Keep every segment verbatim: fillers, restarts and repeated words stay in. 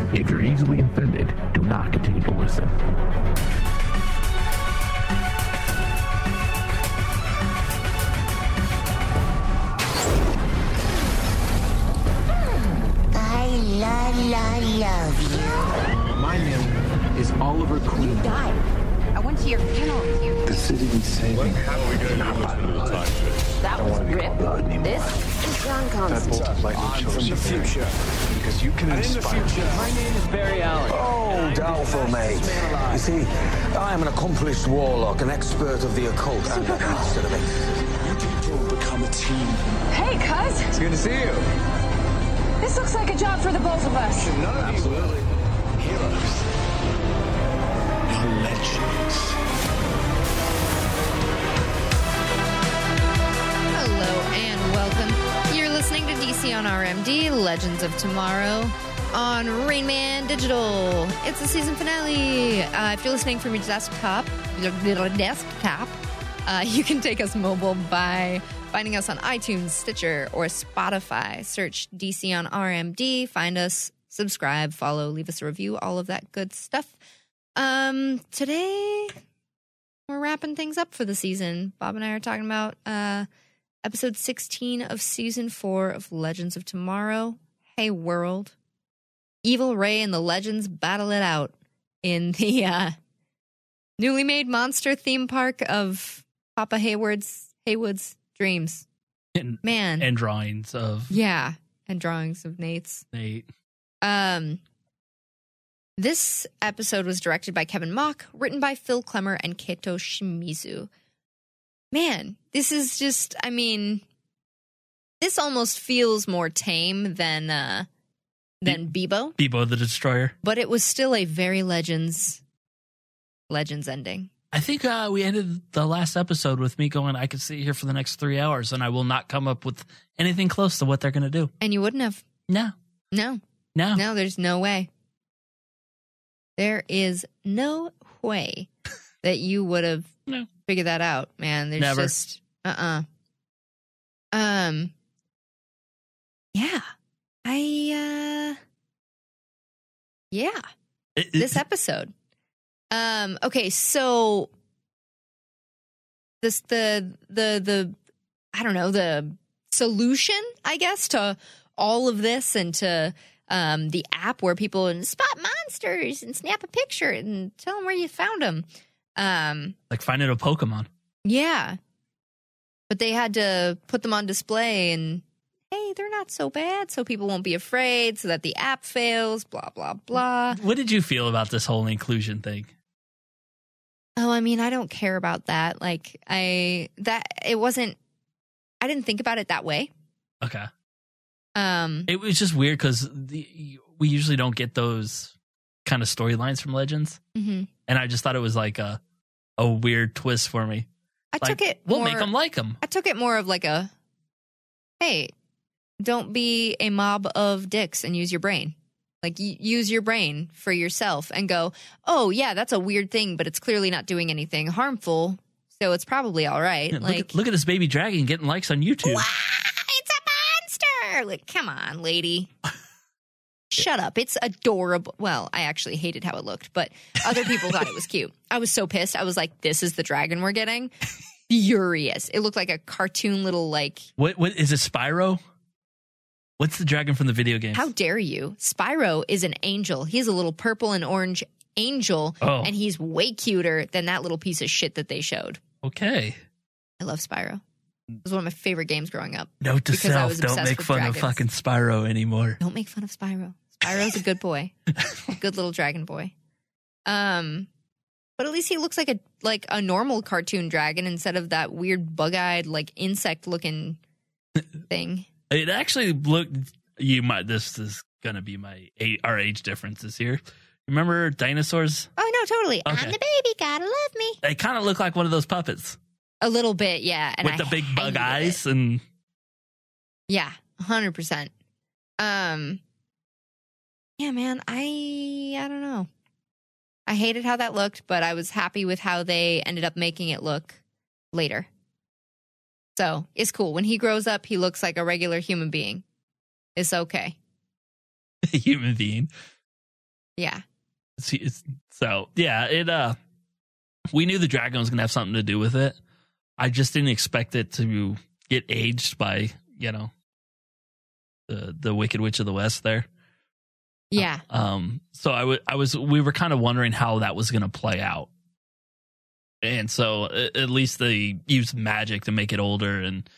If you're easily offended, do not continue to listen. I la la love you. My name is Oliver Queen. You died. I went to your funeral with you. The city needs saving. How are we going to do this time? That was Rip. This is John Constantine. I'm from the future. Because you can inspire. My name is Barry Allen. Oh, doubtful, mate. You see, I am an accomplished warlock, an expert of the occult, and a master of exorcism. You people become a team. Hey, cuz. It's good to see you. This looks like a job for the both of us. Absolutely. Heroes. You're legends. Hello and welcome. You're listening to D C on R M D, Legends of Tomorrow on Rain Man Digital. It's the season finale. Uh, if you're listening from your desktop, your little desktop, uh, you can take us mobile by finding us on iTunes, Stitcher, or Spotify. Search D C on R M D. Find us, subscribe, follow, leave us a review, all of that good stuff. Um, today, we're wrapping things up for the season. Bob and I are talking about uh, episode sixteen of season four of Legends of Tomorrow. Hey, world. Evil Ray and the Legends battle it out in the uh, newly made monster theme park of Papa Hayward's Haywood's dreams. And, Man. And drawings of Yeah, and drawings of Nate's. Nate. Um, this episode was directed by Kevin Mock, written by Phil Klemmer and Keito Shimizu. Man, this is just, I mean, this almost feels more tame than uh, than Be- Bebo. Bebo the Destroyer. But it was still a very Legends, Legends ending. I think uh, we ended the last episode with me going, I could sit here for the next three hours and I will not come up with anything close to what they're going to do. And you wouldn't have. No. No. No. No, there's no way. There is no way that you would have no. figured that out, man. There's Never. just uh-uh. Um Yeah. I uh Yeah. It, it, This episode. Um okay, so this the the the I don't know, the solution, I guess, to all of this and to um, the app where people can spot monsters and snap a picture and tell them where you found them. Um, like finding a Pokemon. Yeah. But they had to put them on display and, hey, they're not so bad, so people won't be afraid, so that the app fails, blah, blah, blah. What did you feel about this whole inclusion thing? Oh, I mean, I don't care about that. Like, I, that, it wasn't, I didn't think about it that way. Okay. Um, it was just weird because we usually don't get those kind of storylines from Legends, mm-hmm. and I just thought it was like a a weird twist for me. I like, took it. We'll more, make them like them. I took it more of like a, hey, don't be a mob of dicks and use your brain. Like y- use your brain for yourself and go, oh yeah, that's a weird thing, but it's clearly not doing anything harmful, so it's probably all right. Yeah, like, look, at, look at this baby dragon getting likes on YouTube. Wow, it's a monster! Like, come on, lady. Shut up. It's adorable. Well, I actually hated how it looked, but other people thought it was cute. I was so pissed. I was like, this is the dragon we're getting? Furious. It looked like a cartoon little, like... What? What is it, Spyro? What's the dragon from the video game? How dare you? Spyro is an angel. He's a little purple and orange angel, oh. and he's way cuter than that little piece of shit that they showed. Okay. I love Spyro. It was one of my favorite games growing up. Note to because I self, was don't obsessed make with fun dragons. of fucking Spyro anymore. Don't make fun of Spyro. Spyro's a good boy. A good little dragon boy. Um, but at least he looks like a like a normal cartoon dragon instead of that weird bug-eyed, like insect-looking thing. It actually looked. You might. This is gonna be my our age differences here. Remember dinosaurs? Oh no, totally. Okay. I'm the baby, gotta love me. They kind of look like one of those puppets. A little bit, yeah. And with I the big bug hated eyes it. and yeah, one hundred percent. Um, yeah, man, I I don't know. I hated how that looked, but I was happy with how they ended up making it look later. So it's cool. When he grows up, he looks like a regular human being. It's okay. human being. Yeah. It's, it's, so yeah, it. Uh, we knew the dragon was gonna have something to do with it. I just didn't expect it to get aged by, you know, the the Wicked Witch of the West there. Yeah. Uh, um. So I, w- I was. We were kind of wondering how that was going to play out, and so at, at least they used magic to make it older, and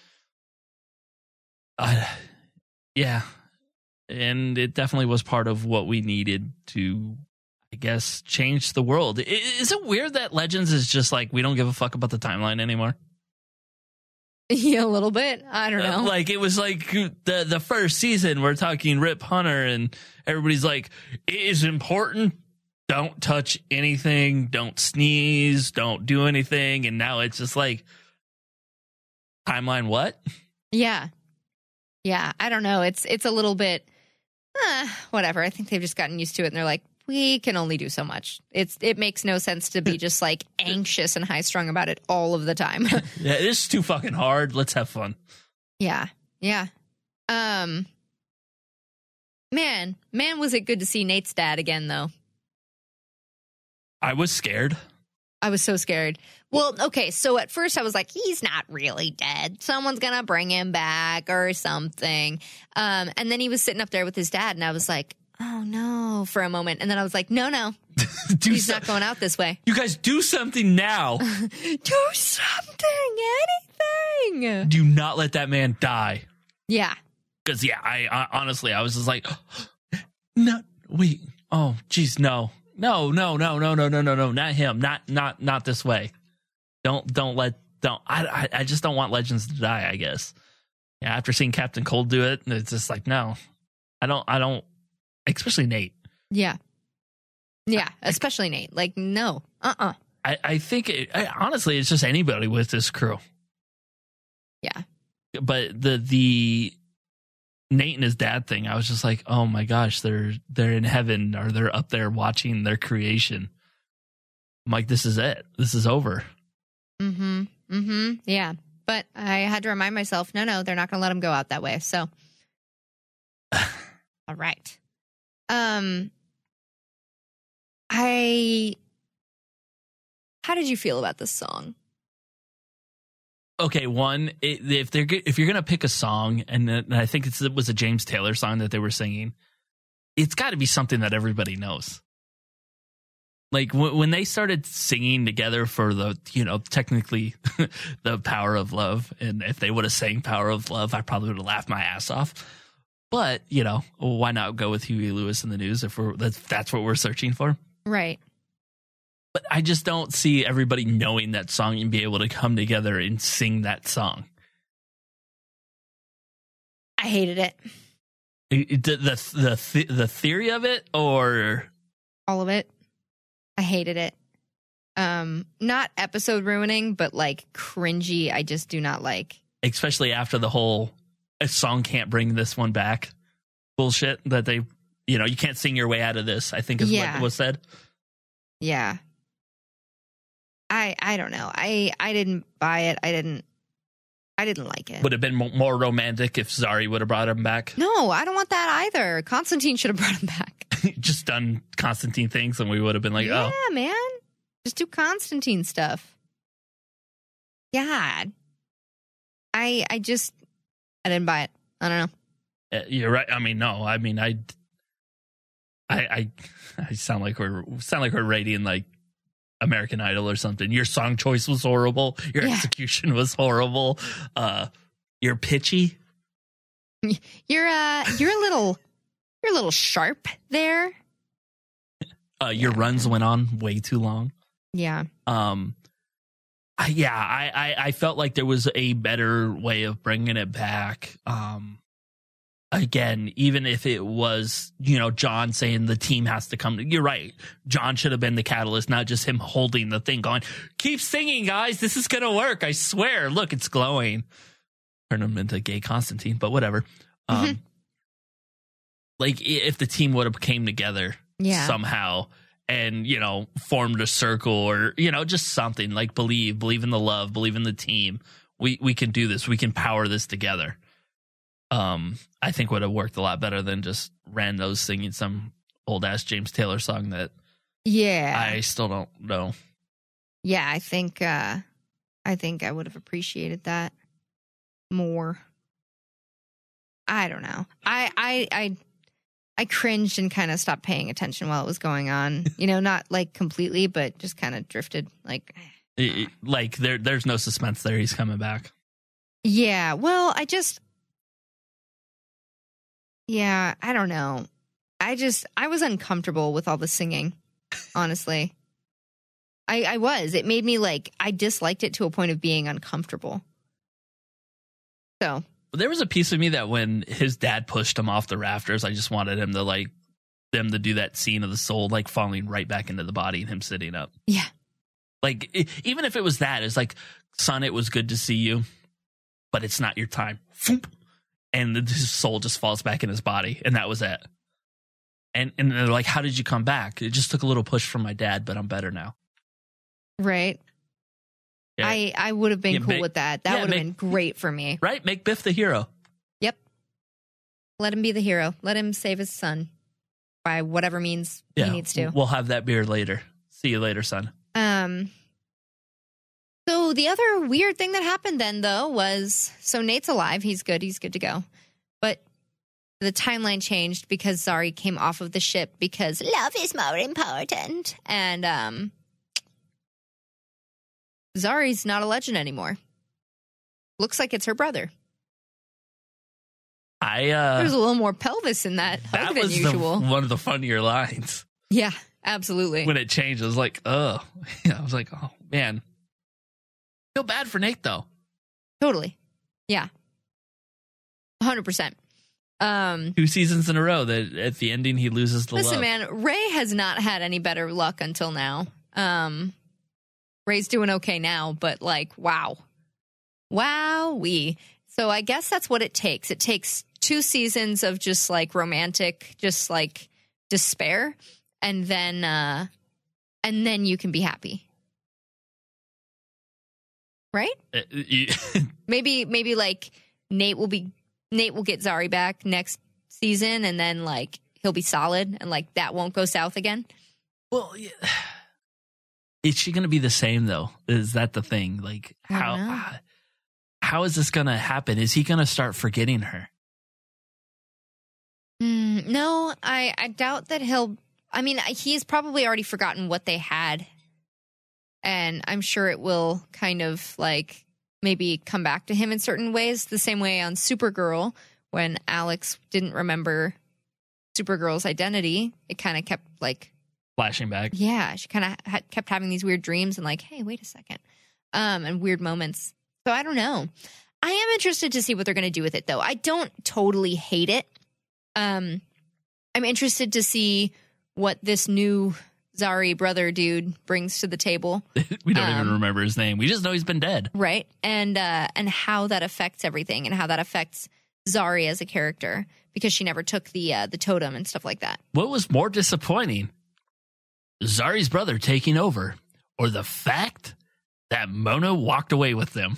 I, yeah, and it definitely was part of what we needed to, I guess, change the world. I, is it weird that Legends is just like we don't give a fuck about the timeline anymore? Yeah, a little bit. I don't know. Uh, like it was like the the first season, we're talking Rip Hunter, and everybody's like, it is important. Don't touch anything. Don't sneeze. Don't do anything. And now it's just like, timeline what? Yeah. Yeah. I don't know. It's it's a little bit, uh, whatever. I think they've just gotten used to it, and they're like, we can only do so much. It's It makes no sense to be just like anxious and high strung about it all of the time. Yeah, it's too fucking hard. Let's have fun. Yeah. Yeah. Um. Man, man, was it good to see Nate's dad again, though. I was scared. I was so scared. Well, okay, so at first I was like, he's not really dead. Someone's going to bring him back or something. Um, and then he was sitting up there with his dad, and I was like, oh, no, for a moment. And then I was like, no, no, he's so- not going out this way. You guys do something now. Do something, anything. Do not let that man die. Yeah. Because, yeah, I, I honestly, I was just like, no, wait, oh, geez, no. No, no, no, no, no, no, no, no, not him. Not, not, not this way. Don't, don't let, don't, I, I, I just don't want Legends to die, I guess. Yeah, after seeing Captain Cold do it, it's just like, no, I don't, I don't, especially Nate. Yeah. Yeah, especially I, Nate. Like, no, uh-uh. I, I think, it, I, honestly, it's just anybody with this crew. Yeah. But the, the, Nate and his dad thing, I was just like, oh my gosh, they're they're in heaven, or they're up there watching their creation. I'm like, this is it. This is over. Mm-hmm. Mm-hmm. Yeah. But I had to remind myself, no, no, they're not going to let him go out that way. So, all right. Um, I. How did you feel about this song? Okay, one, it, if they're if you're gonna pick a song, and, and I think it's, it was a James Taylor song that they were singing, it's got to be something that everybody knows. Like w- when they started singing together for the, you know, technically the Power of Love, and if they would have sang Power of Love, I probably would have laughed my ass off. But you know, why not go with Huey Lewis in the News if we're that's that's what we're searching for, right? But I just don't see everybody knowing that song and be able to come together and sing that song. I hated it. it the, the the the theory of it, or all of it. I hated it. Um, not episode ruining, but like cringy. I just do not like. Especially after the whole a song can't bring this one back bullshit that they, you know, you can't sing your way out of this, I think is yeah. what was said. Yeah. I I don't know. I I didn't buy it. I didn't I didn't like it. Would have been more romantic if Zari would have brought him back. No, I don't want that either. Constantine should have brought him back. Just done Constantine things, and we would have been like, yeah, oh. Yeah, man. Just do Constantine stuff. God. I I just I didn't buy it. I don't know. Uh, you're right. I mean, no. I mean, I I I, I sound like we're sound like we're rating like American Idol or something. Your song choice was horrible. Your yeah. execution was horrible. Uh, you're pitchy. You're uh, you're a little, you're a little sharp there. Uh, your yeah. runs went on way too long. Yeah. Um. I, yeah, I, I I felt like there was a better way of bringing it back. Um. Again, even if it was, you know, John saying the team has to come. You're right. John should have been the catalyst, not just him holding the thing going, keep singing, guys. This is going to work. I swear. Look, it's glowing. Turn him into gay Constantine, but whatever. Um, mm-hmm. Like if the team would have came together yeah. somehow and, you know, formed a circle or, you know, just something like believe, believe in the love, believe in the team. We, we can do this. We can power this together. Um, I think would have worked a lot better than just randos singing some old ass James Taylor song that Yeah. I still don't know. Yeah, I think uh, I think I would have appreciated that more. I don't know. I I I, I cringed and kind of stopped paying attention while it was going on. You know, not like completely, but just kind of drifted. Like, It- it- like there, there's no suspense there. He's coming back. yeah. Well, I just, yeah, I don't know. I just I was uncomfortable with all the singing. Honestly, I I was. It made me like I disliked it to a point of being uncomfortable. So. There was a piece of me that when his dad pushed him off the rafters, I just wanted him to like them to do that scene of the soul like falling right back into the body and him sitting up. Yeah. Like it, even if it was that, it's like, son, it was good to see you, but it's not your time. And his soul just falls back in his body, and that was it. And and they're like, how did you come back? It just took a little push from my dad, but I'm better now. Right. Yeah. I, I would have been Yeah, cool make- with that. That yeah, would have make- been great for me. Right? Make Biff the hero. Yep. Let him be the hero. Let him save his son by whatever means Yeah, he needs to. We'll have that beer later. See you later, son. Um. So the other weird thing that happened then, though, was so Nate's alive. He's good. He's good to go. But the timeline changed because Zari came off of the ship because love is more important. And um, Zari's not a legend anymore. Looks like it's her brother. I uh, There's a little more pelvis in that hug that than was usual. The, one of the funnier lines Yeah, absolutely. when it changed. I was like, oh, I was like, oh man, feel bad for Nate though. Totally. Yeah. one hundred percent. Um, Two seasons in a row that at the ending he loses the listen, love. man, Ray has not had any better luck until now. Um, Ray's doing okay now, but like, wow. Wow, we. So I guess that's what it takes. It takes two seasons of just like romantic, just like despair, and then uh and then you can be happy. Right? Uh, you- Maybe maybe like Nate will be Nate will get Zari back next season, and then like he'll be solid, and like that won't go south again. well, yeah. Is she going to be the same though? Is that the thing? Like I don't how know. uh, how is this going to happen? Is he going to start forgetting her? Mm, no, I I doubt that he'll. I mean, he's probably already forgotten what they had, and I'm sure it will kind of like maybe come back to him in certain ways. The same way on Supergirl, when Alex didn't remember Supergirl's identity, it kind of kept like. Flashing back. Yeah, she kind of ha- kept having these weird dreams and like, hey, wait a second, um, and weird moments. So I don't know. I am interested to see what they're going to do with it, though. I don't totally hate it. Um, I'm interested to see what this new Zari brother dude brings to the table, We don't Um, even remember his name. We just know he's been dead. right? And uh, and how that affects everything, and how that affects Zari as a character, because she never took the uh, the totem and stuff like that. What was more disappointing? Zari's brother taking over, or the fact that Mona walked away with them?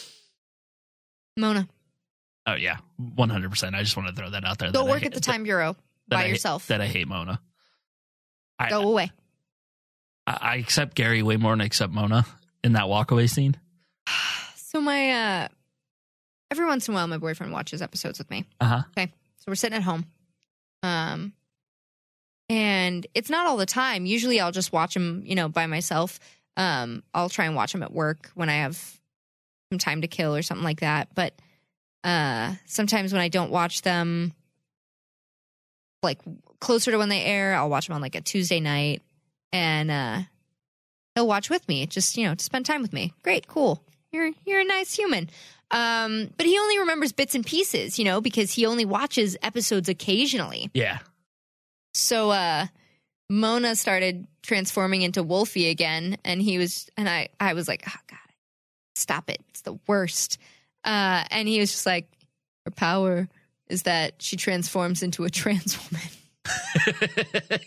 Mona, Oh yeah, one hundred percent. I just want to throw that out there. go that I work hate- at the Time Bureau that by I hate- yourself. That I hate Mona. I, Go away. I, I accept Gary way more than I accept Mona in that walkaway scene. So my uh every once in a while my boyfriend watches episodes with me. Uh huh. Okay. So we're sitting at home. Um and it's not all the time. Usually I'll just watch them, you know, by myself. Um I'll try and watch them at work when I have some time to kill or something like that. But uh sometimes when I don't watch them like closer to when they air, I'll watch them on like a Tuesday night, and uh he'll watch with me, just, you know, to spend time with me. Great, cool. You're you're a nice human. Um, but he only remembers bits and pieces, you know, because he only watches episodes occasionally. Yeah. So uh Mona started transforming into Wolfie again, and he was and I I was like, oh God, stop it. It's the worst. Uh and he was just like, her power is that she transforms into a trans woman.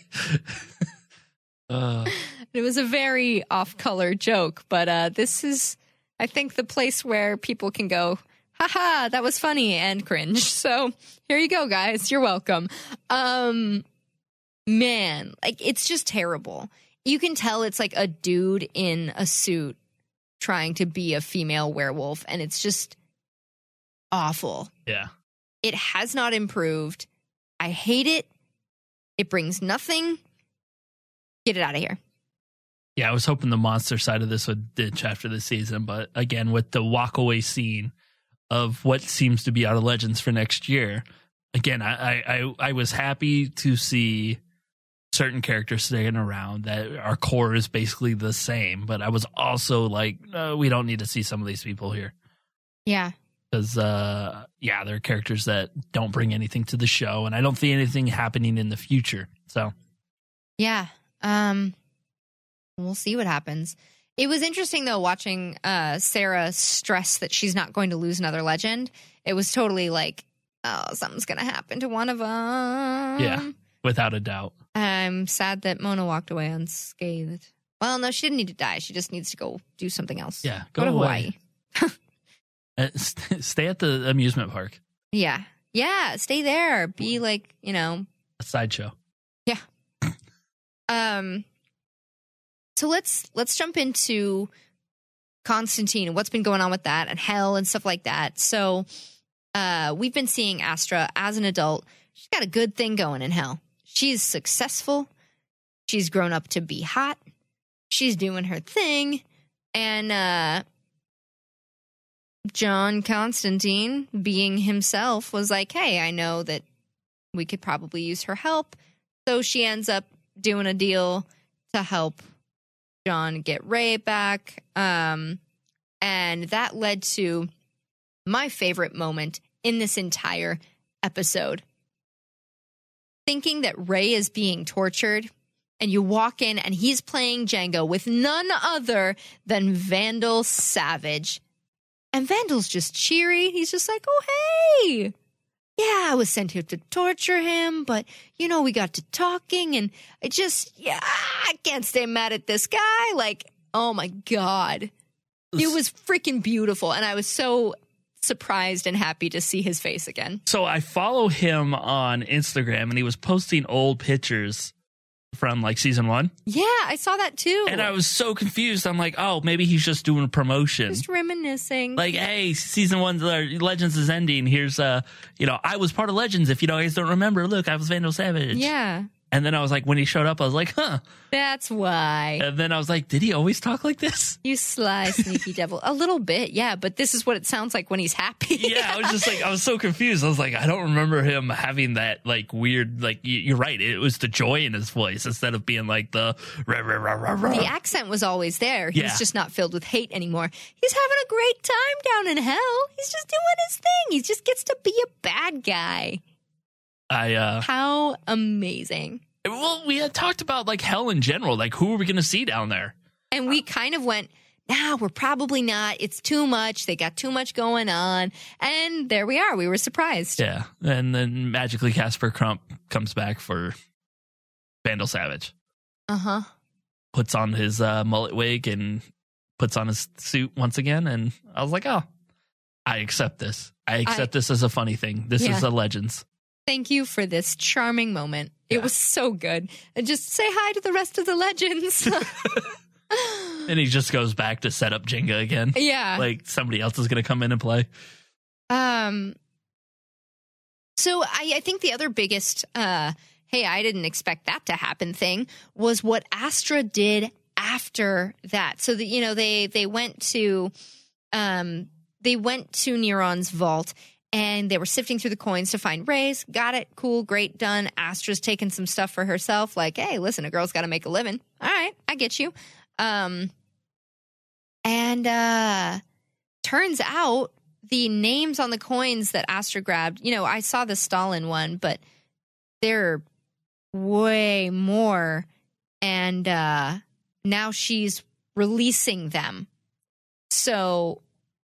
uh, It was a very off-color joke, but uh, this is, I think, the place where people can go, haha, that was funny, and cringe. So here you go, guys. You're welcome. Um, man, like it's just terrible. You can tell it's like a dude in a suit trying to be a female werewolf, and it's just awful. Yeah. It has not improved. I hate it. It brings nothing. Get it out of here. Yeah, I was hoping the monster side of this would ditch after this season, but again, with the walkaway scene of what seems to be out of Legends for next year, again, I I, I was happy to see certain characters staying around, that our core is basically the same, but I was also like, uh, we don't need to see some of these people here. Yeah. Because, uh, yeah, they're characters that don't bring anything to the show, and I don't see anything happening in the future. So, yeah, um, we'll see what happens. It was interesting, though, watching uh, Sarah stress that she's not going to lose another legend. It was totally like, oh, something's going to happen to one of them. Yeah, without a doubt. I'm sad that Mona walked away unscathed. Well, no, she didn't need to die. She just needs to go do something else. Yeah, go, go to away. Hawaii. uh, st- stay at the amusement park. Yeah. Yeah, stay there. Be like, you know. A sideshow. Yeah. um. So let's let's jump into Constantine and what's been going on with that and hell and stuff like that. So uh, we've been seeing Astra as an adult. She's got a good thing going in hell. She's successful. She's grown up to be hot. She's doing her thing. And uh, John Constantine, being himself, was like, hey, I know that we could probably use her help. So she ends up doing a deal to help John get Ray back. Um, and that led to my favorite moment in this entire episode. Thinking that Ray is being tortured, and you walk in and he's playing Django with none other than Vandal Savage. And Vandal's just cheery. He's just like, oh, hey. Yeah, I was sent here to torture him, but, you know, we got to talking, and I just, yeah, I can't stay mad at this guy. Like, oh, my God. It was freaking beautiful, and I was so surprised and happy to see his face again. So I follow him on Instagram, and he was posting old pictures from like season one. Yeah, I saw that too. And I was so confused. I'm like, oh, maybe he's just doing a promotion. Just reminiscing. Like, hey, season one, Legends is ending. Here's, uh, you know, I was part of Legends. If you guys don't remember, look, I was Vandal Savage. Yeah. And then I was like, when he showed up, I was like, huh. That's why. And then I was like, did he always talk like this? You sly, sneaky devil. A little bit, yeah, but this is what it sounds like when he's happy. Yeah, I was just like, I was so confused. I was like, I don't remember him having that, like, weird, like, you're right. It was the joy in his voice instead of being like the rah, rah, rah, rah, rah. The accent was always there. He's Yeah. just not filled with hate anymore. He's having a great time down in hell. He's just doing his thing. He just gets to be a bad guy. I, uh, How amazing. well, we had talked about, like, hell in general. Like, who are we going to see down there? And we kind of went, nah, we're probably not. It's too much. They got too much going on. And there we are. We were surprised. Yeah. And then magically Casper Crump comes back for Vandal Savage. Uh-huh. Puts on his uh, mullet wig and puts on his suit once again. And I was like, oh, I accept this. I accept I, this as a funny thing. This yeah. is a Legends. Thank you for this charming moment. It yeah. was so good. And just say hi to the rest of the Legends. And he just goes back to set up Jenga again. Yeah. Like somebody else is going to come in and play. Um. So I, I think the other biggest, uh, hey, I didn't expect that to happen thing was what Astra did after that. So that, you know, they, they went to, um, they went to Neuron's vault. And they were sifting through the coins to find Ray's. Got it. Cool. Great. Done. Astra's taking some stuff for herself. Like, hey, listen, a girl's got to make a living. All right. I get you. Um, and uh, turns out the names on the coins that Astra grabbed, you know, I saw the Stalin one, but there are way more. And uh, now she's releasing them. So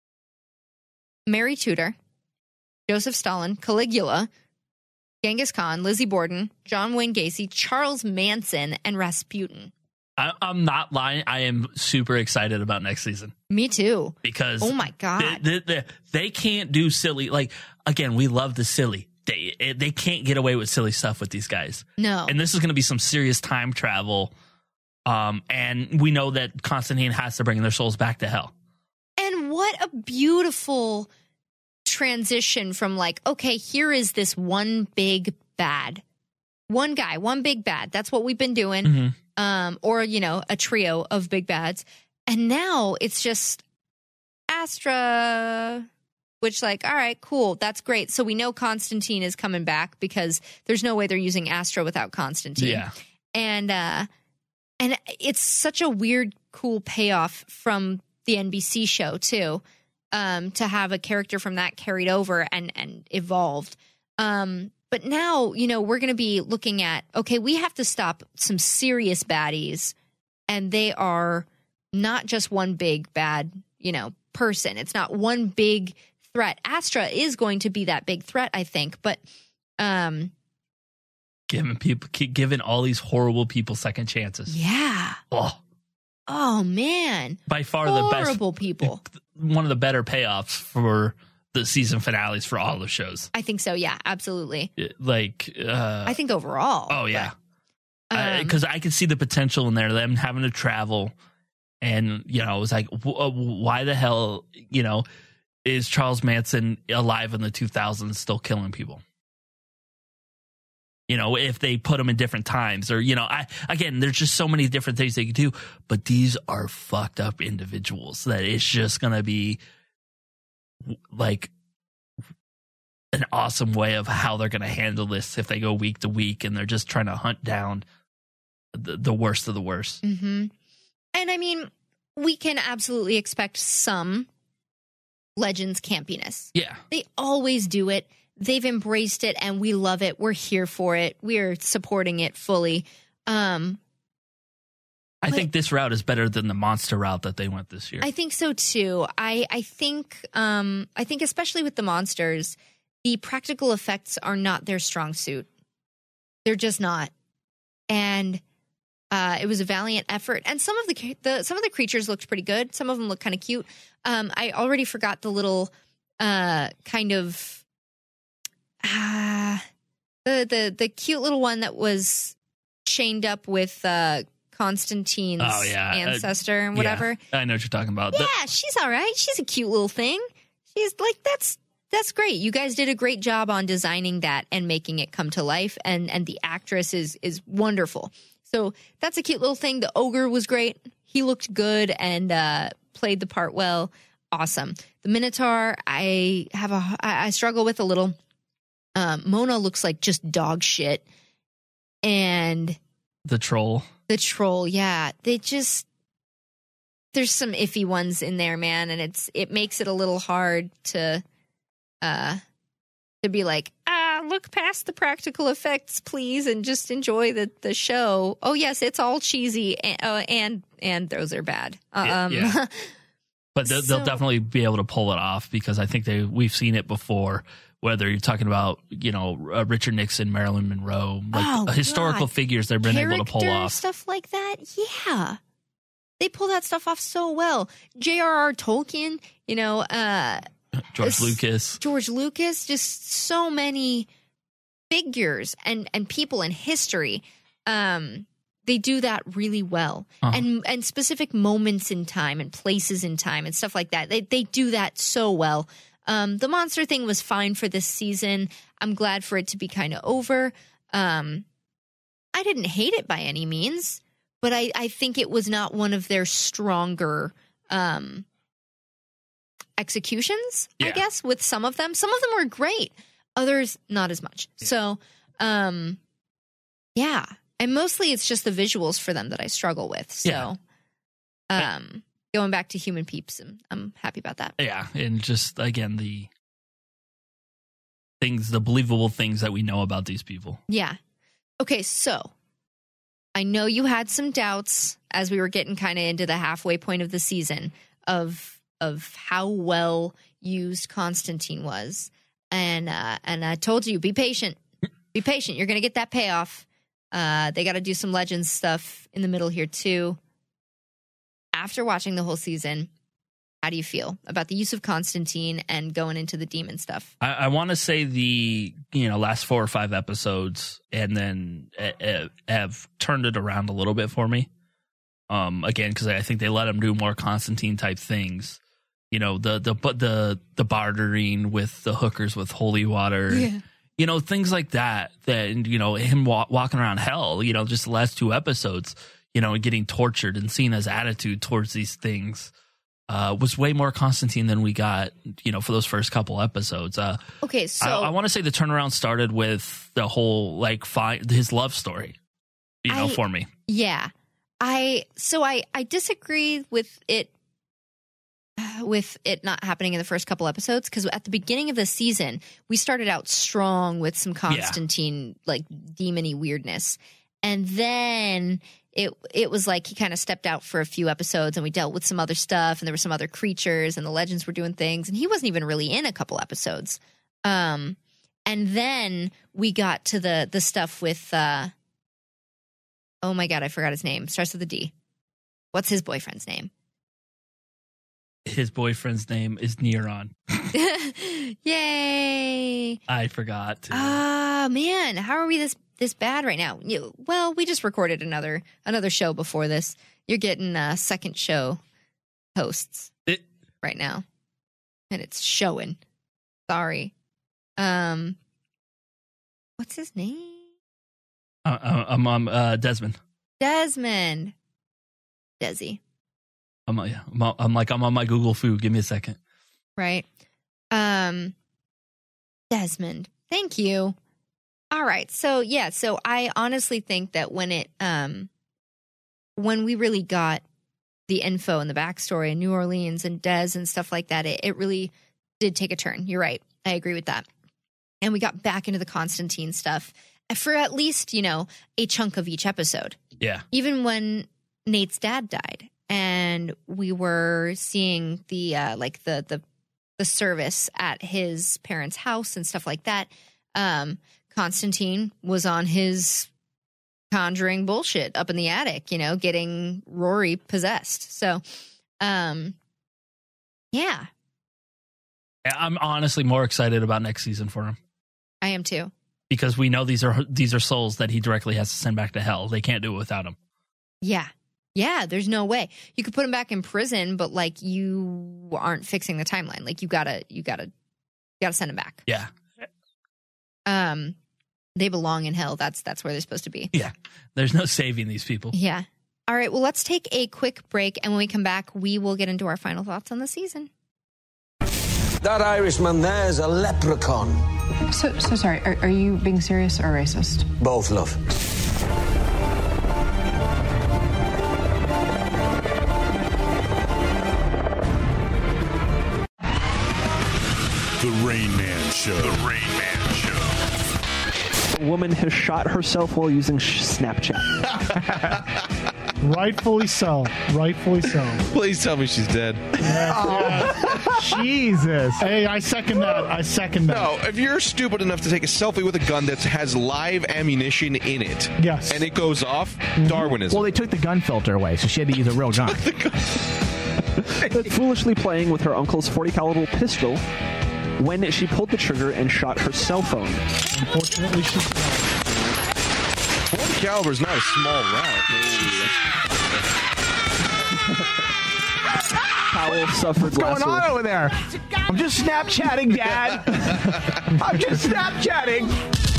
Mary Tudor, Joseph Stalin, Caligula, Genghis Khan, Lizzie Borden, John Wayne Gacy, Charles Manson, and Rasputin. I, I'm not lying. I am super excited about next season. Me too. Because oh my God, they, they, they, they can't do silly. Like, again, we love the silly. they they can't get away with silly stuff with these guys. No. And this is going to be some serious time travel. Um, and we know that Constantine has to bring their souls back to hell. And what a beautiful transition from like, okay, here is this one big bad. One guy, one big bad. That's what we've been doing. Mm-hmm. Um, or, you know, a trio of big bads. And now it's just Astra, which like, all right, cool. That's great. So we know Constantine is coming back because there's no way they're using Astra without Constantine. Yeah. And, uh, and it's such a weird, cool payoff from the N B C show too, um, to have a character from that carried over and, and evolved. Um, but now, you know, we're going to be looking at, okay, we have to stop some serious baddies, and they are not just one big bad, you know, person. It's not one big threat. Astra is going to be that big threat, I think, but um, giving people, keep giving all these horrible people second chances. Yeah. Oh, oh man. By far horrible the best. Horrible people. One of the better payoffs for the season finales for all the shows. I think so. Yeah, absolutely. Like, uh, I think overall. Oh yeah. But, Because um, I, I could see the potential in there, them having to travel. And, you know, it was like, w- why the hell, you know, is Charles Manson alive in the two thousands still killing people? You know, if they put them in different times or, you know, I again, there's just so many different things they could do. But these are fucked up individuals that it's just going to be like an awesome way of how they're going to handle this if they go week to week and they're just trying to hunt down the, the worst of the worst. Mm-hmm. And I mean, we can absolutely expect some Legends campiness. Yeah. They always do it. They've embraced it and we love it. We're here for it. We're supporting it fully. Um, I think this route is better than the monster route that they went this year. I think so too. I, I think um, I think especially with the monsters, the practical effects are not their strong suit. They're just not. And Uh, it was a valiant effort, and some of the, the some of the creatures looked pretty good. Some of them looked kind of cute. Um, I already forgot the little uh, kind of uh, the the the cute little one that was chained up with uh, Constantine's oh, yeah. ancestor uh, and whatever. Yeah, I know what you're talking about. Yeah, the- she's all right. She's a cute little thing. She's like that's that's great. You guys did a great job on designing that and making it come to life, and and the actress is is wonderful. So that's a cute little thing. The ogre was great. He looked good and uh, played the part well. Awesome. The Minotaur, I have a, I, I struggle with a little. Um, Mona looks like just dog shit. And the troll. The troll, yeah. They just, there's some iffy ones in there, man. And it's, it makes it a little hard to, uh, to be like, ah, look past the practical effects, please, and just enjoy the, the show. Oh, yes, it's all cheesy, and uh, and, and those are bad. Um, yeah. But they'll, so, they'll definitely be able to pull it off because I think they we've seen it before. Whether you're talking about, you know, uh, Richard Nixon, Marilyn Monroe, like oh, historical God. figures they've been Character able to pull off. Stuff like that, yeah. They pull that stuff off so well. J R R. Tolkien, you know, uh, George Lucas. George Lucas, just so many figures and, and people in history. Um, they do that really well. Uh-huh. And and specific moments in time and places in time and stuff like that. They they do that so well. Um, the monster thing was fine for this season. I'm glad for it to be kind of over. Um, I didn't hate it by any means, but I, I think it was not one of their stronger um executions, yeah. I guess, with some of them. Some of them were great. Others, not as much. Yeah. So, um, yeah. And mostly it's just the visuals for them that I struggle with. So, yeah. um, going back to Human Peeps, I'm, I'm happy about that. Yeah. And just, again, the things, the believable things that we know about these people. Yeah. Okay. So I know you had some doubts as we were getting kind of into the halfway point of the season of, of how well used Constantine was. And, uh, and I told you, be patient, be patient. You're going to get that payoff. Uh, they got to do some Legends stuff in the middle here too. After watching the whole season, How do you feel about the use of Constantine and going into the demon stuff? I, I want to say the you know last four or five episodes, and then uh, have turned it around a little bit for me. Um, again, because I think they let him do more Constantine type things. You know, the the the the bartering with the hookers with holy water. Yeah. You know, things like that. That you know him wa- walking around hell. You know, just the last two episodes. You know, getting tortured and seeing his attitude towards these things. Uh, was way more Constantine than we got, you know, for those first couple episodes. Uh, okay, so I, I want to say the turnaround started with the whole like fi- his love story, you know, I, for me. Yeah, I so I I disagree with it with it not happening in the first couple episodes, because at the beginning of the season we started out strong with some Constantine yeah. like demony weirdness, and then. It it was like he kind of stepped out for a few episodes and we dealt with some other stuff and there were some other creatures and the legends were doing things and he wasn't even really in a couple episodes. Um, and then we got to the the stuff with, uh, oh my God, I forgot his name. Starts with a D. What's his boyfriend's name? His boyfriend's name is Neron. Yay. I forgot. Ah, uh, man, how are we this this bad right now? You, well, we just recorded another another show before this. You're getting uh, second show hosts it, right now, and it's showing. Sorry. Um, what's his name? Uh, I'm um, uh, Desmond. Desmond. Desi. I'm, I'm, I'm like I'm on my Google Food. Give me a second. Right. Um, Desmond. Thank you. All right. So, yeah. So I honestly think that when it, um, when we really got the info and the backstory in New Orleans and Des and stuff like that, it, it really did take a turn. You're right. I agree with that. And we got back into the Constantine stuff for at least, you know, a chunk of each episode. Yeah. Even when Nate's dad died and we were seeing the, uh, like the, the, the service at his parents' house and stuff like that. Um, Constantine was on his conjuring bullshit up in the attic, you know, getting Rory possessed. So, um, yeah. I'm honestly more excited about next season for him. I am too. Because we know these are these are souls that he directly has to send back to hell. They can't do it without him. Yeah. Yeah, there's no way. You could put him back in prison, but like you aren't fixing the timeline. Like you gotta you gotta you gotta send him back. Yeah. Um They belong in hell. That's that's where they're supposed to be. Yeah. There's no saving these people. Yeah. All right. Well, let's take a quick break. And when we come back, we will get into our final thoughts on the season. That Irishman there's a leprechaun. So, so sorry. Are, are you being serious or racist? Both, love. The Rain Man Show. The Rain Man Show. A woman has shot herself while using sh- Snapchat. Rightfully so. Rightfully so. Please tell me she's dead. Yes, yes. Jesus. Hey, I second that. I second that. No, if you're stupid enough to take a selfie with a gun that has live ammunition in it, yes, and it goes off, mm-hmm. Darwinism. Well, they took the gun filter away, so she had to use a real gun. Foolishly playing with her uncle's forty caliber pistol when she pulled the trigger and shot her cell phone. Unfortunately, she forty caliber is not a small round. Powell suffered What's going on over there? I'm just Snapchatting, Dad. I'm just Snapchatting.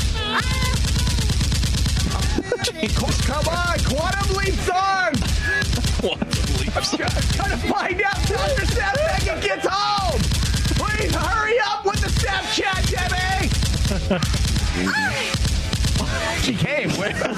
Come on, Quantum Leap song. Quantum Leap song. I'm trying to find out to understand Megan gets home. Please hurry up with the Snapchat, Debbie. She came.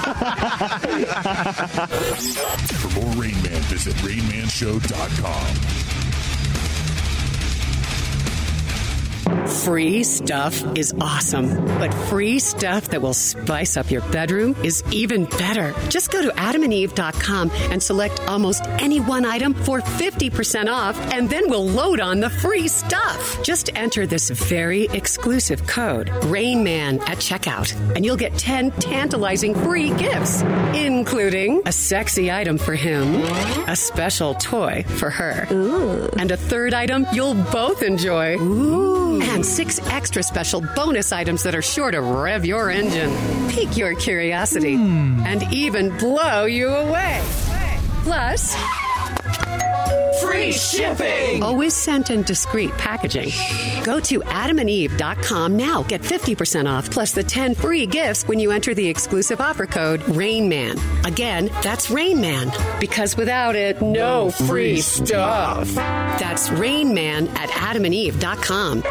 For more Rain Man, visit rain man show dot com. Free stuff is awesome, but free stuff that will spice up your bedroom is even better. Just go to adam and eve dot com and select almost any one item for fifty percent off, and then we'll load on the free stuff. Just enter this very exclusive code, RAINMAN, at checkout, and you'll get ten tantalizing free gifts, including a sexy item for him, a special toy for her, Ooh. and a third item you'll both enjoy. Ooh. And six extra special bonus items that are sure to rev your engine, pique your curiosity, mm. and even blow you away. Plus, free shipping! Always sent in discreet packaging. Go to adam and eve dot com now. Get fifty percent off plus the ten free gifts when you enter the exclusive offer code RAINMAN. Again, that's RAINMAN. Because without it, no free stuff. That's RAINMAN at adam and eve dot com.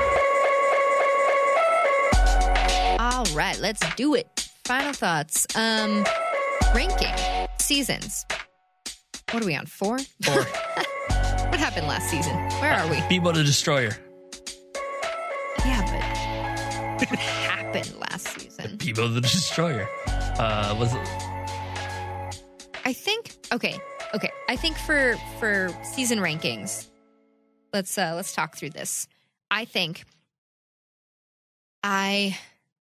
All right, let's do it. Final thoughts. Um, ranking. Seasons. What are we on? Four? Four. What happened last season? Where uh, are we? Bebo the Destroyer. Yeah, but what happened last season? Bebo the Destroyer. Uh, was it? I think. Okay. Okay. I think for for season rankings, let's uh, let's talk through this. I think. I.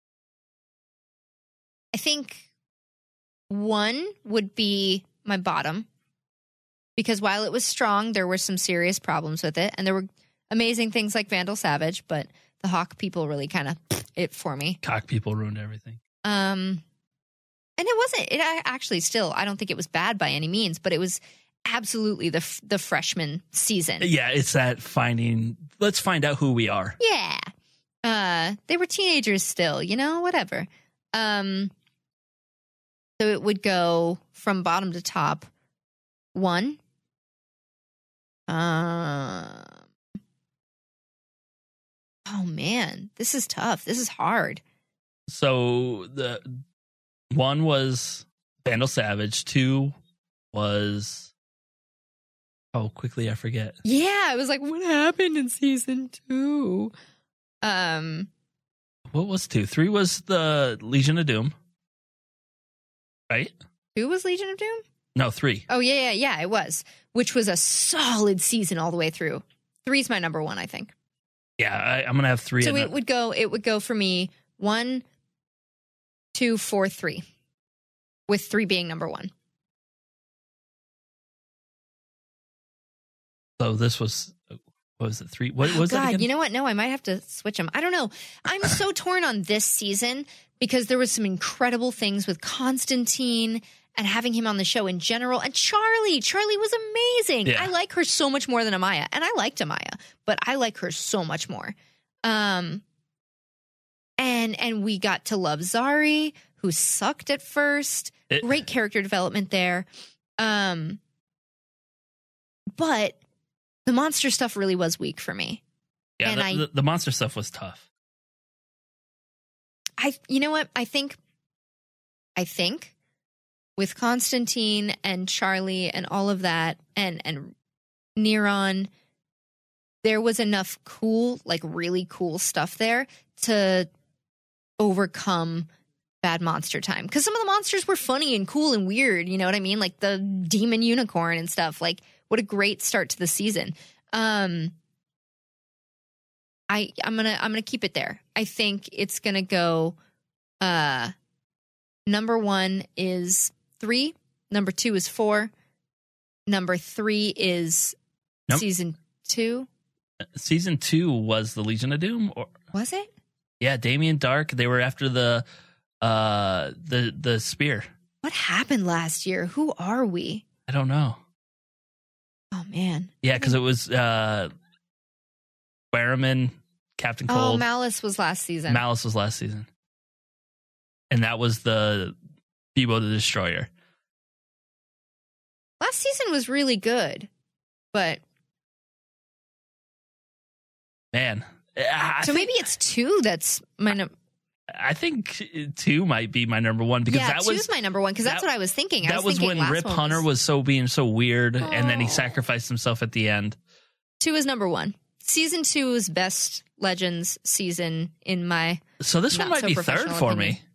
I think one would be my bottom. Because while it was strong, there were some serious problems with it. And there were amazing things like Vandal Savage, but the Hawk people really kind of it for me. Cock people ruined everything. Um, and it wasn't, it actually still, I don't think it was bad by any means, but it was absolutely the the freshman season. Yeah, it's that finding, let's find out who we are. Yeah. Uh, they were teenagers still, you know, whatever. Um, so it would go from bottom to top. One. Um. Oh man, this is tough. This is hard. So the one was Vandal Savage. Two was oh, quickly I forget. Yeah, I was like, what happened in season two? Um, what was two? Three was the Legion of Doom, right? Two was Legion of Doom. No, three. Oh yeah, yeah, yeah. It was, which was a solid season all the way through. Three's my number one, I think. Yeah, I, I'm gonna have three. So it would go. It would go for me one, two, four, three, with three being number one. So this was. What was it? Three? What oh, was God, that again? You know what? No, I might have to switch them. I don't know. I'm so torn on this season because there was some incredible things with Constantine and having him on the show in general. And Charlie, Charlie was amazing. Yeah. I like her so much more than Amaya. And I liked Amaya, but I like her so much more. Um, and and we got to love Zari, who sucked at first. It, Great character development there. Um, but the monster stuff really was weak for me. Yeah, and the, I, the, the monster stuff was tough. I, you know what? I think, I think with Constantine and Charlie and all of that and, and Neron, there was enough cool, like really cool stuff there to overcome bad monster time. Because some of the monsters were funny and cool and weird. You know what I mean? Like the demon unicorn and stuff. Like, what a great start to the season. Um, I I'm gonna I'm gonna keep it there. I think it's gonna go. Uh, number one is three. Number two is four. Number three is nope. season two. Season two was the Legion of Doom, or was it? Yeah, Damien Dark. They were after the uh the the spear. What happened last year? Who are we? I don't know. Oh man. Yeah, because it was uh Barrowman, Captain Cold. Oh, Malice was last season. Malice was last season. And that was the Bebo the Destroyer. Last season was really good, but man. I so think, maybe it's two that's my number. I think two might be my number one because yeah, that was two's my number one because that's that, what I was thinking. I that was, was thinking when Rip was... Hunter was so being so weird, oh. and then he Oh. sacrificed himself at the end. Two is number one. season two's best Legends season in my So this one might be third not-so-professional for opinion. me.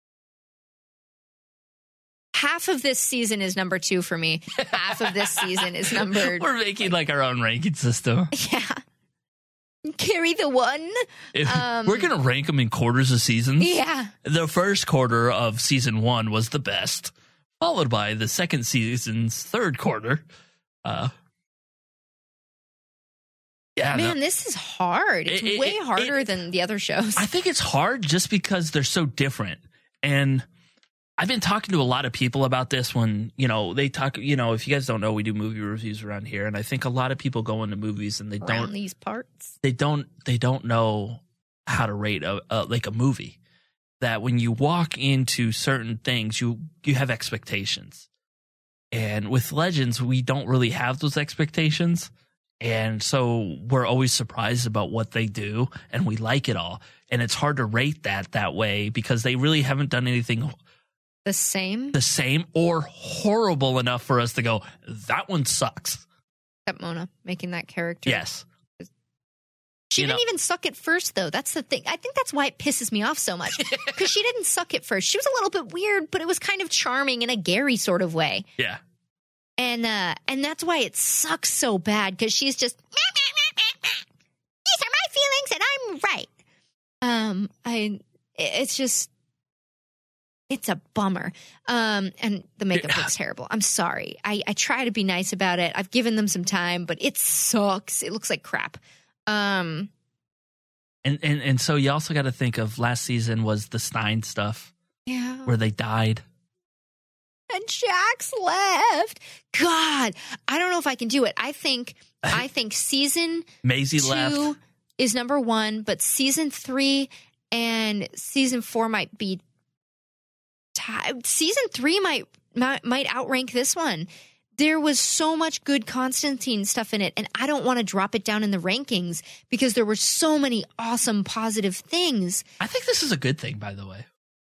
Half of this season is number two for me. Half of this season is numbered. We're making like our own ranking system. Yeah. Carry the one. If Um, we're gonna rank them in quarters of seasons. Yeah. The first quarter of season one was the best, followed by the second season's third quarter. Uh, yeah, Man, no, this is hard. It's It- it- way it- harder than the other shows. I think it's hard just because they're so different. And I've been talking to a lot of people about this when, you know, they talk, you know, if you guys don't know, we do movie reviews around here. And I think a lot of people go into movies and they Around don't, these parts. they don't, they don't know how to rate a, a like a movie. That when you walk into certain things, you, you have expectations. And with Legends, we don't really have those expectations. And so we're always surprised about what they do and we like it all. And it's hard to rate that that way because they really haven't done anything The same? the same or horrible enough for us to go, that one sucks. Except Mona making that character. Yes. She You didn't know- even suck at first, though. That's the thing. I think that's why it pisses me off so much. Because she didn't suck at first. She was a little bit weird, but it was kind of charming in a Gary sort of way. Yeah. And uh, and that's why it sucks so bad, because she's just, these are my feelings and I'm right. Um, I, it's just, it's a bummer. Um, and the makeup looks terrible. I'm sorry. I, I try to be nice about it. I've given them some time, but it sucks. It looks like crap. Um, And, and, and so you also got to think of last season was the Stein stuff yeah. where they died. And Jax left. God, I don't know if I can do it. I think, I think season Maisie two left. is number one, but season three and season four might be tied. Season three might, might might outrank this one. There was so much good Constantine stuff in it, and I don't want to drop it down in the rankings because there were so many awesome positive things. I think this is a good thing, by the way.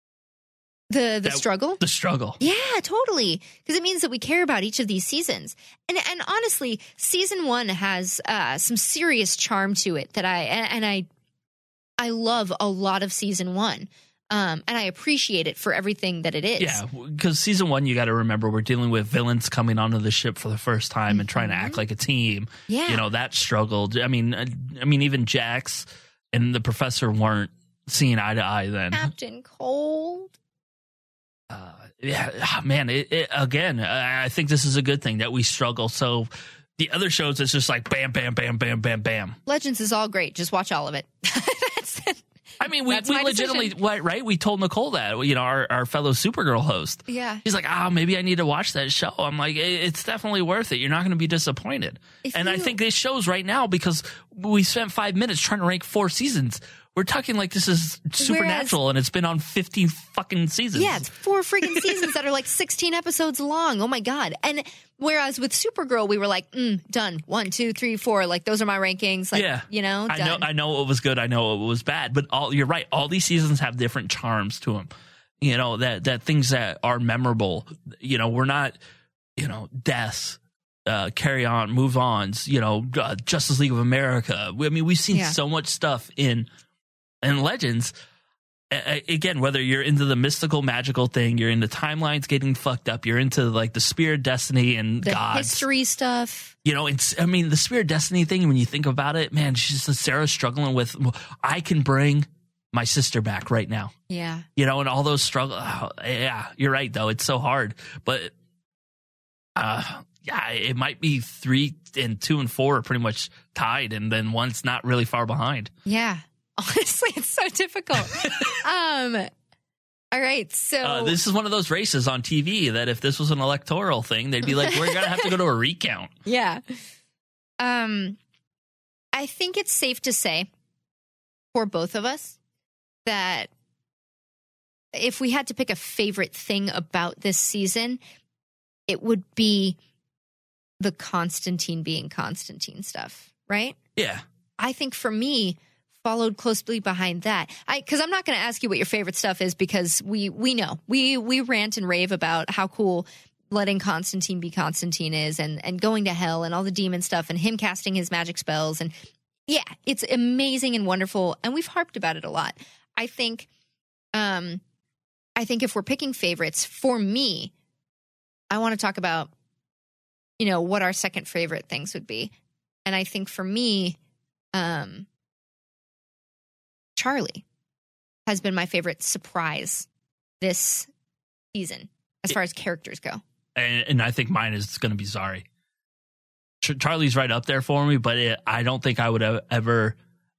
The the That- struggle? The struggle. Yeah, totally. Because it means that we care about each of these seasons. And and honestly, season one has uh, some serious charm to it that I and, and I I love a lot of season one. Um, and I appreciate it for everything that it is. Yeah, because season one, you got to remember, we're dealing with villains coming onto the ship for the first time mm-hmm. and trying to act like a team. Yeah. You know, that struggled. I mean, I, I mean, even Jax and the professor weren't seeing eye to eye then. Captain Cold. Uh, yeah, man, it, it, again, I I think this is a good thing that we struggle. So the other shows, it's just like bam, bam, bam, bam, bam, bam. Legends is all great. Just watch all of it. That's I mean, we, That's we my legitimately, decision. what, right? We told Nicole that, you know, our, our fellow Supergirl host. Yeah. She's like, ah, oh, maybe I need to watch that show. I'm like, it- it's definitely worth it. You're not going to be disappointed. If and I you- think this shows right now because we spent five minutes trying to rank four seasons. We're talking like this is supernatural and it's been on fifteen fucking seasons. Yeah, it's four freaking seasons that are like sixteen episodes long. Oh my God. And whereas with Supergirl, we were like, mm, done. One, two, three, four. Like, those are my rankings. Like, yeah, you know, I done. know, I know what was good. I know what was bad. But all you're right. All these seasons have different charms to them. You know that that things that are memorable. You know, we're not. You know, deaths. Uh, carry on, move ons. You know, uh, Justice League of America. I mean, we've seen Yeah. so much stuff in in Legends. A- a- Again, whether you're into the mystical, magical thing, you're into timelines getting fucked up, you're into like the Spear of Destiny and the gods. history stuff. You know, it's, I mean, the Spear of Destiny thing, when you think about it, man, she's Sarah struggling with, I can bring my sister back right now. Yeah. You know, and all those struggles. Oh, yeah, you're right, though. It's so hard. But, uh, yeah, it might be three and two and four are pretty much tied, and then one's not really far behind. Yeah. Honestly, it's so difficult. um, all right. So Uh, this is one of those races on T V that if this was an electoral thing, they'd be like, we're going to have to go to a recount. yeah. Um, I think it's safe to say for both of us that if we had to pick a favorite thing about this season, it would be the Constantine being Constantine stuff, right? Yeah. I think for me, followed closely behind that. I because I'm not going to ask you what your favorite stuff is because we we know we we rant and rave about how cool letting Constantine be Constantine is, and and going to hell and all the demon stuff and him casting his magic spells, and Yeah, it's amazing and wonderful, and we've harped about it a lot. I think, um, I think if we're picking favorites, for me, I want to talk about, you know, what our second favorite things would be. And I think for me, um, Charlie has been my favorite surprise this season as far as characters go. And, and I think mine is going to be Zari. Ch- Charlie's right up there for me, but it, I don't think I would have ever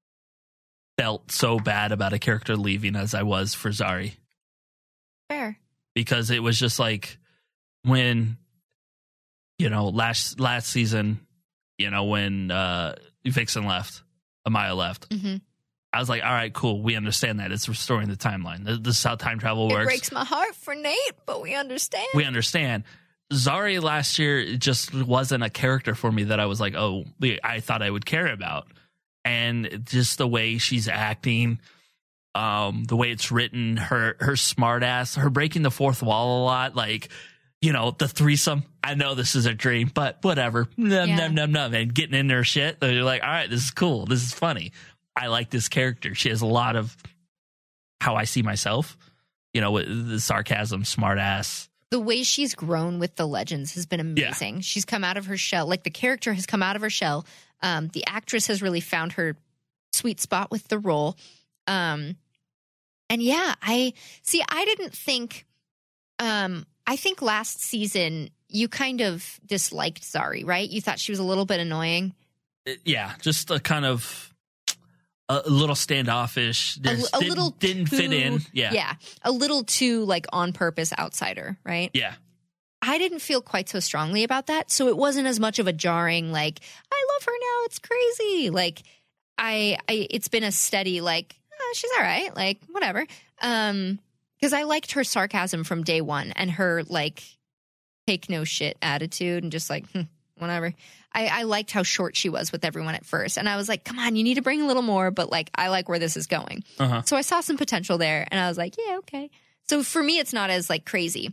felt so bad about a character leaving as I was for Zari. Fair. Because it was just like when, you know, last last season, you know, when uh, Vixen left, Amaya left. Mm-hmm. I was like, all right, cool. We understand that. It's restoring the timeline. This is how time travel works. It breaks my heart for Nate, but we understand. We understand. Zari last year just wasn't a character for me that I was like, oh, I thought I would care about. And just the way she's acting, um, the way it's written, her her smart ass, her breaking the fourth wall a lot, like, you know, the threesome. I know this is a dream, but whatever. Num, Yeah. num, num, num. And getting in their shit. They're like, all right, this is cool. This is funny. I like this character. She has a lot of how I see myself, you know, with the sarcasm, smart ass. The way she's grown with the Legends has been amazing. Yeah. She's come out of her shell. Like, the character has come out of her shell. Um, the actress has really found her sweet spot with the role. Um, and yeah, I see, I didn't think, um, I think last season you kind of disliked Zari, right? You thought she was a little bit annoying. Yeah, just a kind of a little standoffish. A, a didn't, little didn't too, fit in. Yeah, yeah, a little too like on purpose outsider, right? Yeah. I didn't feel quite so strongly about that, so it wasn't as much of a jarring like I love her now, it's crazy. Like I, I it's been a steady like oh, she's all right, like whatever. Um, because I liked her sarcasm from day one and her like take no shit attitude and just like hmm, whatever. I, I liked how short she was with everyone at first. And I was like, come on, you need to bring a little more, but like, I like where this is going. Uh-huh. So I saw some potential there and I was like, yeah, okay. So for me, it's not as like crazy.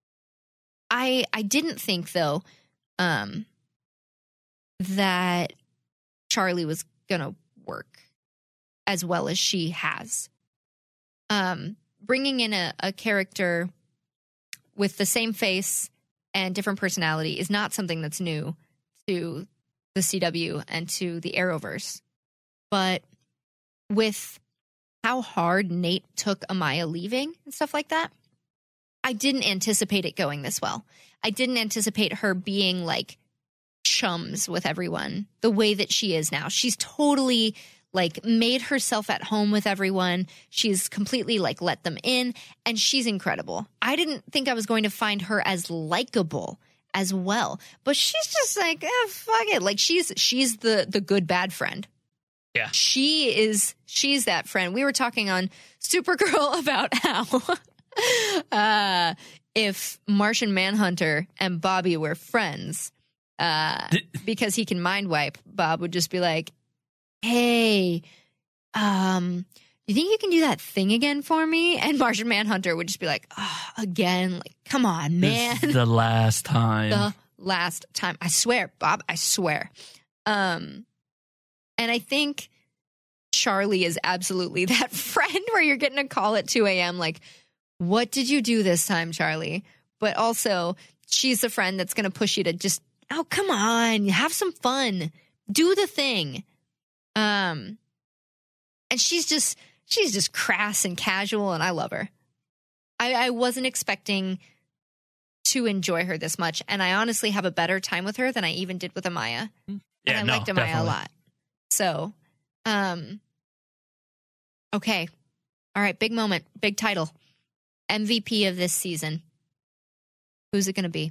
I, I didn't think though, um, that Charlie was going to work as well as she has. Um, bringing in a, a character with the same face and different personality is not something that's new to the C W and to the Arrowverse. But with how hard Nate took Amaya leaving and stuff like that, I didn't anticipate it going this well. I didn't anticipate her being like chums with everyone the way that she is now. She's totally like made herself at home with everyone. She's completely like let them in and she's incredible. I didn't think I was going to find her as likable as well, but she's just like, eh, fuck it. Like she's, she's the, the good, bad friend. Yeah. She is, she's that friend. We were talking on Supergirl about how, uh, if Martian Manhunter and Bobby were friends, uh, because he can mind wipe, Bob would just be like, hey, um, you think you can do that thing again for me? And Martian Manhunter would just be like, oh, again, like, come on, man. This is the last time. The last time. I swear, Bob, I swear. Um, and I think Charlie is absolutely that friend where you're getting a call at two a.m. like, what did you do this time, Charlie? But also, she's the friend that's going to push you to just, oh, come on, have some fun. Do the thing. Um, and she's just, she's just crass and casual, and I love her. I, I wasn't expecting to enjoy her this much, and I honestly have a better time with her than I even did with Amaya. Yeah, and I no, liked Amaya definitely. a lot. So, um, okay. All right, big moment, big title. M V P of this season. Who's it going to be?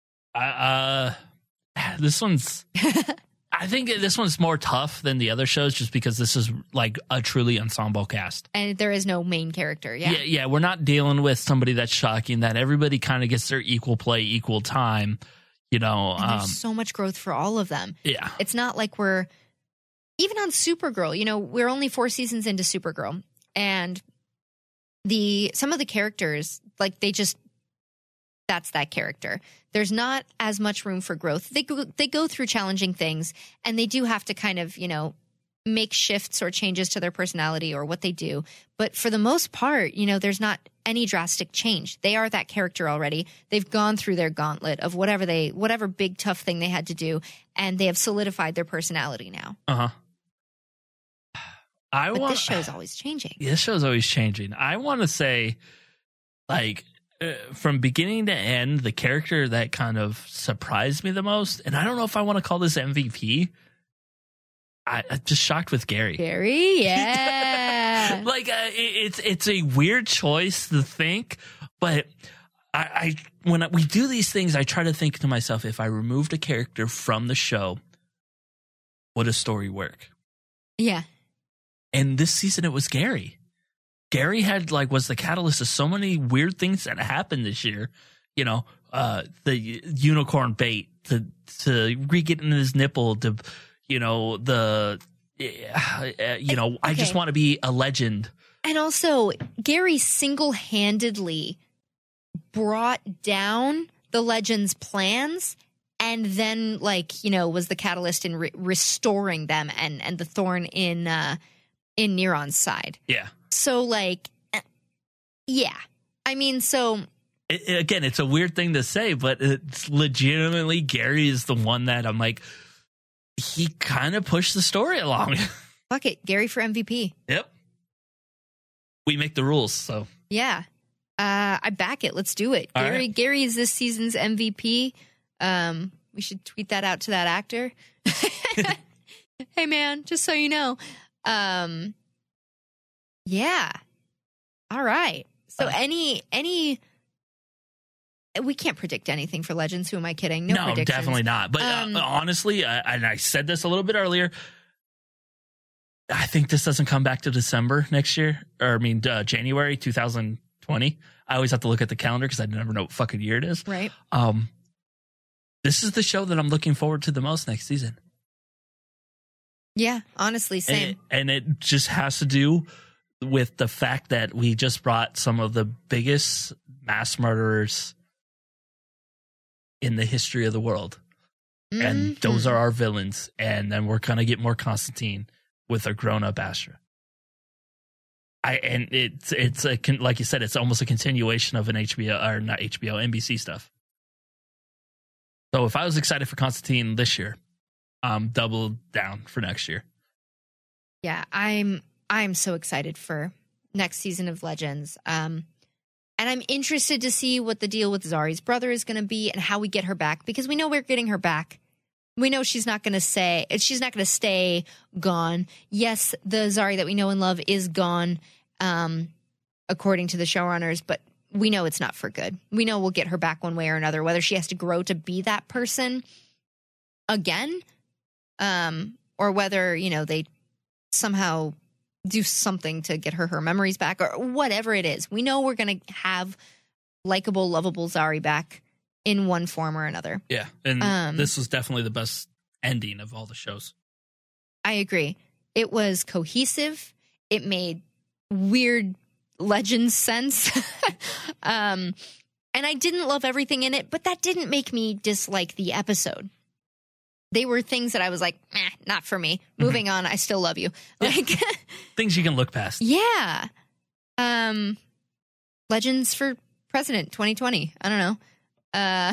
Uh, uh, this one's... I think this one's more tough than the other shows just because this is like a truly ensemble cast. And there is no main character, yeah. Yeah, yeah, we're not dealing with somebody that's shocking, that everybody kind of gets their equal play, equal time, you know. And um, there's so much growth for all of them. Yeah. It's not like we're, even on Supergirl, you know, we're only four seasons into Supergirl. And the some of the characters, like they just, that's that character. There's not as much room for growth. They go, they go through challenging things and they do have to kind of, you know, make shifts or changes to their personality or what they do. But for the most part, you know, there's not any drastic change. They are that character already. They've gone through their gauntlet of whatever they, whatever big tough thing they had to do, and they have solidified their personality now. Uh huh. I but want this show's always changing. This show's always changing. I want to say, like, uh, from beginning to end, the character that kind of surprised me the most, and I don't know if I want to call this M V P. I, I'm just shocked with Gary. Gary, yeah. like uh, it, it's it's a weird choice to think, but I, I when I, we do these things, I try to think to myself, if I removed a character from the show, would a story work? Yeah. And this season, it was Gary. Gary had like was the catalyst of so many weird things that happened this year. You know, uh, the unicorn bait to to re-getting his nipple to. You know, the, uh, you know, okay. I just want to be a legend. And also, Gary single-handedly brought down the Legend's plans and then, like, you know, was the catalyst in re- restoring them and, and the thorn in, uh, in Neron's side. Yeah. So, like, yeah. I mean, so... It, again, it's a weird thing to say, but it's legitimately Gary is the one that I'm like... He kind of pushed the story along. Fuck it. Gary for M V P. Yep. We make the rules, so. Yeah. Uh, I back it. Let's do it. All Gary right. Gary is this season's M V P. Um, we should tweet that out to that actor. Hey, man, just so you know. Um, yeah. All right. So uh, any any... We can't predict anything for Legends. Who am I kidding? No, no definitely not. But um, uh, honestly, uh, and I said this a little bit earlier, I think this doesn't come back to December next year, or I mean uh, January twenty twenty. I always have to look at the calendar because I never know what fucking year it is. Right. Um, this is the show that I'm looking forward to the most next season. Yeah, honestly, same. And it, and it just has to do with the fact that we just brought some of the biggest mass murderers in the history of the world. Mm-hmm. And those are our villains. And then we're going to get more Constantine with a grown-up Astra. I And it's, it's a, like you said, it's almost a continuation of an H B O, or not H B O, N B C stuff. So if I was excited for Constantine this year, I'm double down for next year. Yeah, I'm I'm so excited for next season of Legends. Um And I'm interested to see what the deal with Zari's brother is going to be and how we get her back, because we know we're getting her back. We know she's not going to say she's not going to stay gone. Yes, the Zari that we know and love is gone, um, according to the showrunners, but we know it's not for good. We know we'll get her back one way or another, whether she has to grow to be that person again, um, or whether, you know, they somehow do something to get her her memories back or whatever it is. We know we're going to have likable, lovable Zari back in one form or another. Yeah. And um, this was definitely the best ending of all the shows. I agree. It was cohesive. It made weird legend sense. um, and I didn't love everything in it, but that didn't make me dislike the episode. They were things that I was like, eh, not for me. Moving mm-hmm. on, I still love you. Like things you can look past. Yeah. Um, Legends for President twenty twenty. I don't know. Uh,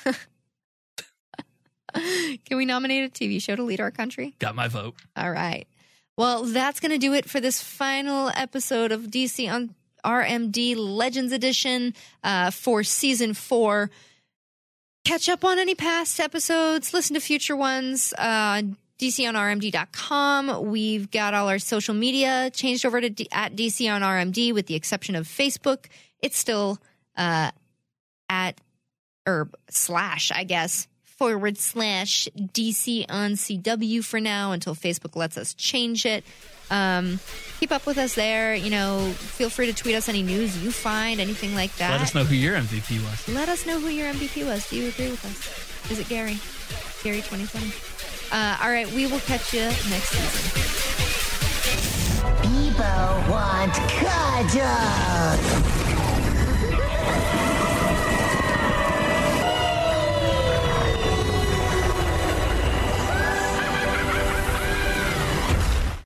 can we nominate a T V show to lead our country? Got my vote. All right. Well, that's going to do it for this final episode of D C on R M D Legends Edition uh, for season four. Catch up on any past episodes, listen to future ones, uh, D C on R M D dot com. We've got all our social media changed over to D- at D C on R M D with the exception of Facebook. It's still uh, at, or slash, I guess, forward slash D C on C W for now until Facebook lets us change it. Um, keep up with us there. You know, feel free to tweet us any news you find, anything like that. Let us know who your M V P was. Let us know who your M V P was. Do you agree with us? Is it Gary? Gary twenty twenty. Uh, all right, we will catch you next season. People want cuddles.